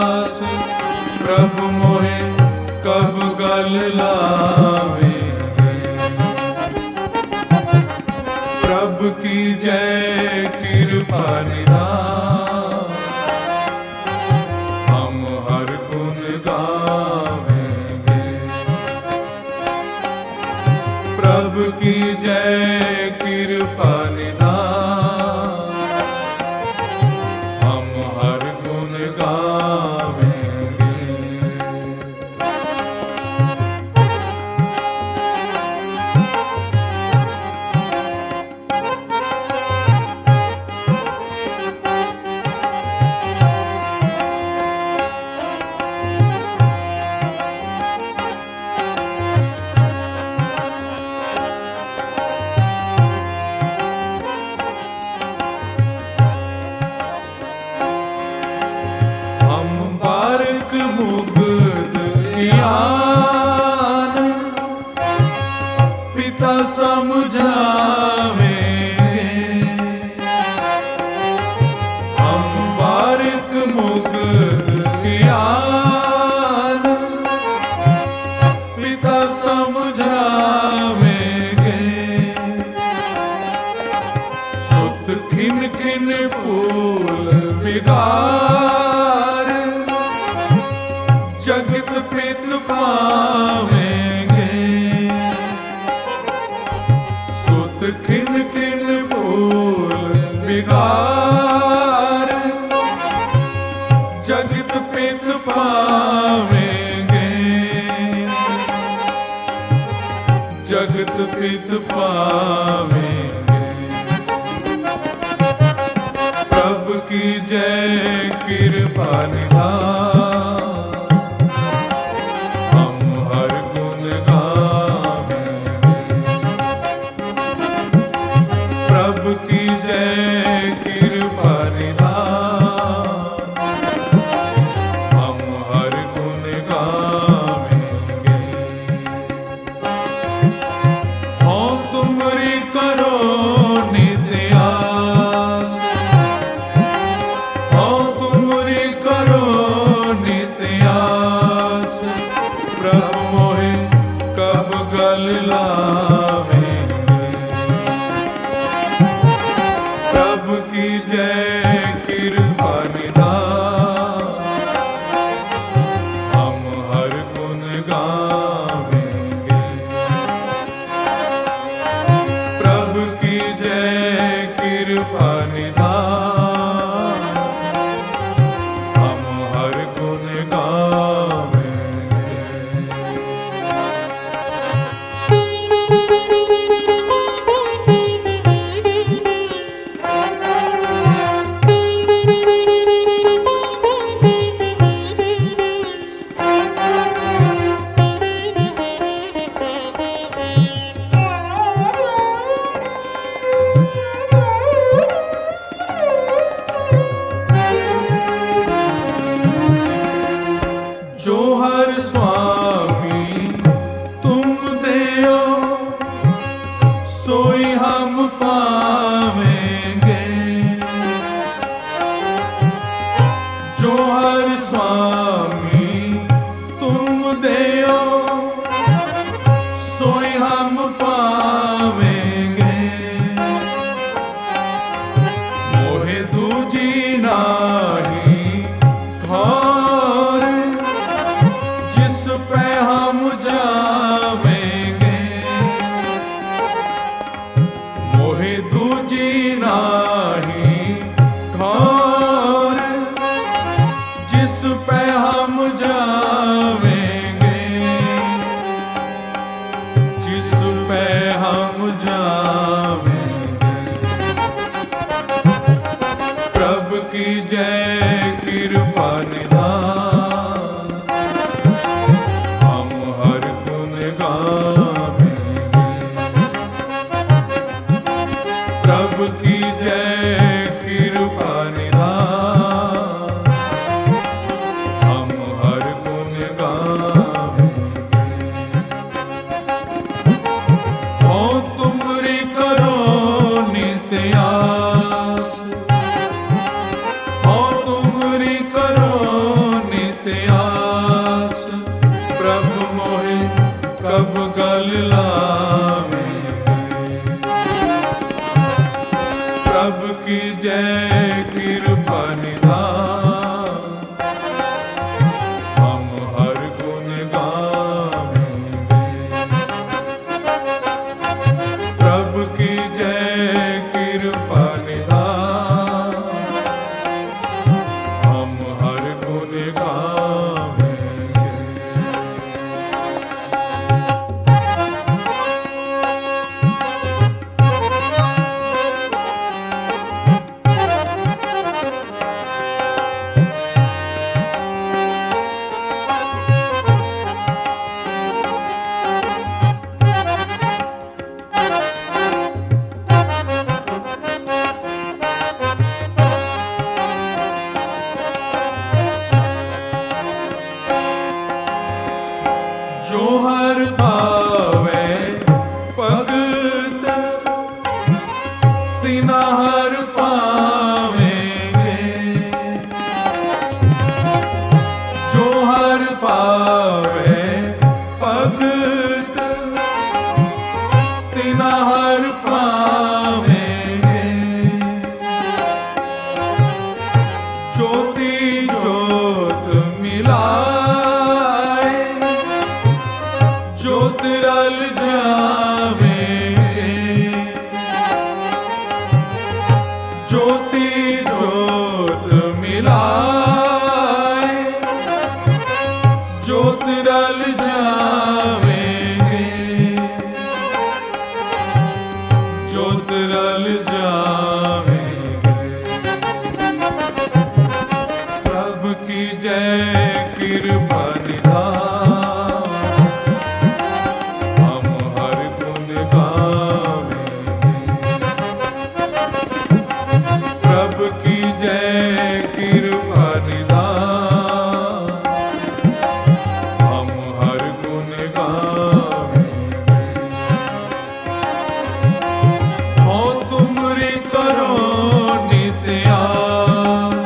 आस, प्रभु मोहे कब गल लावेंगे। प्रभु की जय कृपा निधान, हम हर गुण गावेंगे। प्रभु की जय कृपा निधान, हम हर गुण गावेंगे। मुग्ध ज्ञान पिता समझावेंगे। हम बारिक मुग्ध ज्ञान पिता समझावेंगे। सुत खिन खिन फूल बिगार, जगत प्रीत पावेंगे। सुत खिन खिन फूल बिगार, जगत प्रीत पावेंगे। जगत प्रीत पावेंगे। प्रभु की जय कृपा निधान, प्रभु की जय कृपा निधान, हम हर गुण गावेंगे। हो तुमरी करो नित्य आस, हो तुमरी करो नित्य आस, प्रभु मोहे कब गल लावेंगे। प्रभु की जय कृपा निधान, हम हर गुण गावेंगे। प्रभु की जय कृपा निधान, हम हर गुण गावेंगे। जो हर स्वामी तुम देओ, सोई हम पावेंगे। जो हर स्वामी तुम देओ, सोई हम पावेंगे। मोहे दूजी नाही ठौर, जिस पे हम जावेंगे। मोहे दूजी नाही ठौर, जिस पे हम जावेंगे। जिस पे हम जावेंगे। प्रभु की जय कृपा निधान, हम हर गुण गावेंगे। प्रभु की जय कृपा निधान, हम हर गुण पावे भगत तिना हर पावेंगे। जो हर पावे भगत तिना हर पावेंगे। ज्योति ज्योत मिलाए ज्योत रल जावेंगे। ज्योति ज्योत मिलाए ज्योत रल जावेंगे। ज्योत रल जावेंगे। प्रभु की जय कृपा निधान हम हर गुण गावेंगे। प्रभु की जय कृपा निधान हम हर गुण गावेंगे। हो तुमरी करो नित्य आस।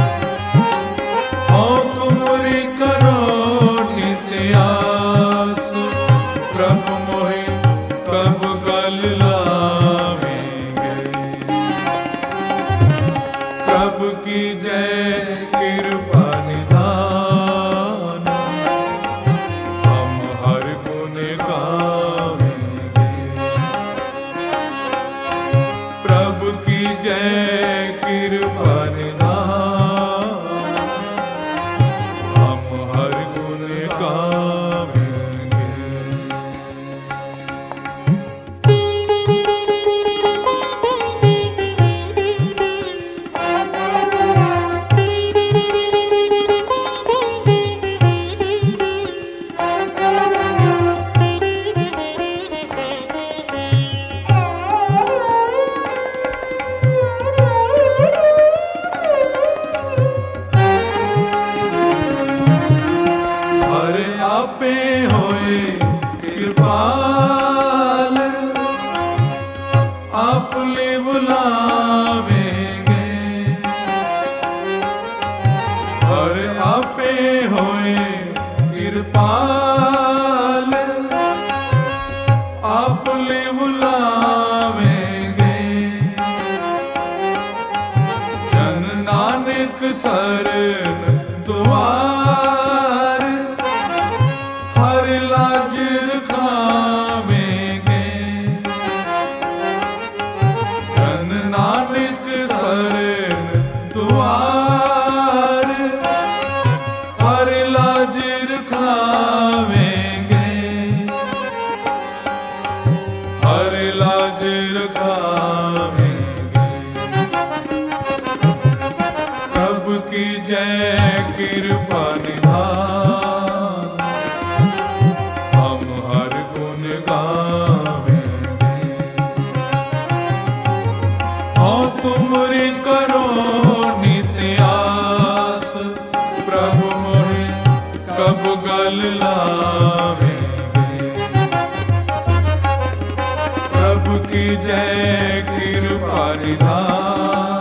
हो तुमरी करो नित्य आस। प्रभु मोहि कब गल लावेंगे। प्रभु की जय कृपा निधान हम हर गुण गावेंगे। प्रभु की जय कृपा निधान हम हर गुण गावेंगे। हर आपे होए कृपाल आपले बुलावेंगे। हर आपे होए कृपाल आपले बुलावेंगे। जन नानक शरण द्वार हर लाज रखावेंगे। जन नानक शरण द्वार हर लाज रखावेंगे। हर लाज रखावेंगे। प्रभु की जय कृपा निधान हम हर गुण गावेंगे। हो तुमरी करो नित्य आस। प्रभु मोहि कब गल लावेंगे। प्रभु की जय कृपा निधान